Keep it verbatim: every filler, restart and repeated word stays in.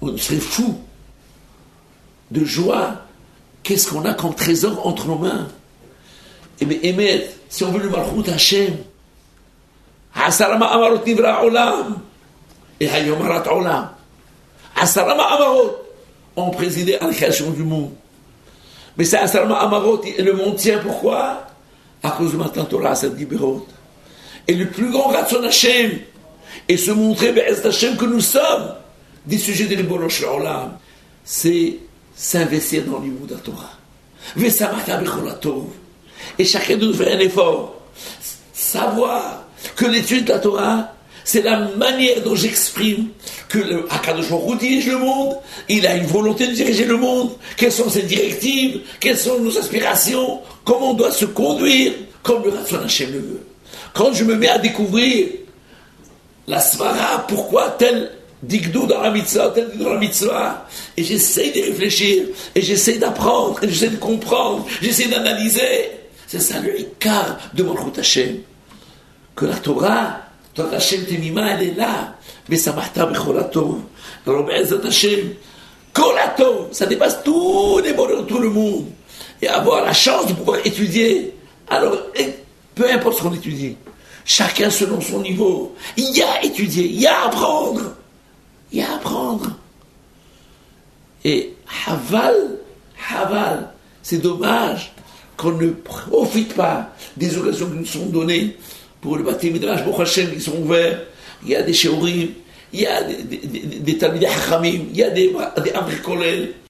on serait fou de joie. Qu'est-ce qu'on a comme trésor entre nos mains? Et bien, Emet, si on veut le Malchut Hashem, Asarama Amarot Nivra Olam, et Hayom Arat Olam, Asarama Amarot ont présidé à la création du monde. Mais c'est Asarama Amarot, et le monde tient pourquoi? À cause de Matan Torah, cette libéraux. Et le plus grand Ratson Hashem, et se montrer, Be'ez Hashem, que nous sommes des sujets de Ribono Shel Olam, c'est s'investir dans l'Imoud Torah. Vesamata Bechol Tov. Et chacun de nous fait un effort. Savoir que l'étude de la Torah, c'est la manière dont j'exprime que le Akadosh Baruch Hu dirige le monde. Il a une volonté de diriger le monde. Quelles sont ses directives? Quelles sont nos aspirations? Comment on doit se conduire comme le Ratzon Hashem le veut. Quand je me mets à découvrir la Svara, pourquoi tel Digdou dans la mitzvah, tel dans la mitzvah, et j'essaie de réfléchir, et j'essaie d'apprendre, et j'essaie de comprendre, j'essaie d'analyser. C'est ça le Ikar de Malchut Hashem. Que la Torah, Torah Hashem Temima, elle est là. Mais ça m'attend Bechol Tov. Alors, Be'ezat Hashem, Kol Tov, ça dépasse tous les bonheurs de tout le monde. Et avoir la chance de pouvoir étudier. Alors, peu importe ce qu'on étudie, chacun selon son niveau, il y a à étudier, il y a à apprendre. Il y a à apprendre. Et Haval, Haval, c'est dommage qu'on ne profite pas des occasions qui nous sont données pour le Bati Midrash, Baruch Hashem, qui sont ouverts. Il y a des Sheorim, il y a des, des, des, des Talmidei Chachamim, il y a des, des Amri Kolel.